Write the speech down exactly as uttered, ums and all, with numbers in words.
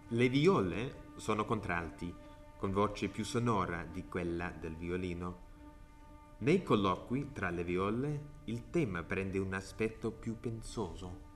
Le viole sono contralti, con voce più sonora di quella del violino. Nei colloqui tra le viole il tema prende un aspetto più pensoso.